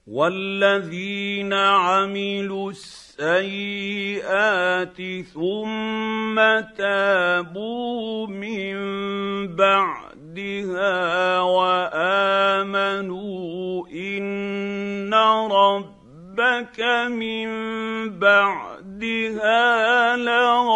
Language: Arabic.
وَالَّذِينَ عَمِلُوا السَّيِّئَاتِ ثُمَّ تَابُوا مِن بَعْدِهَا وَآمَنُوا إِنَّ رَبَّكَ مِن بَعْدِهَا لَغَفُورٌ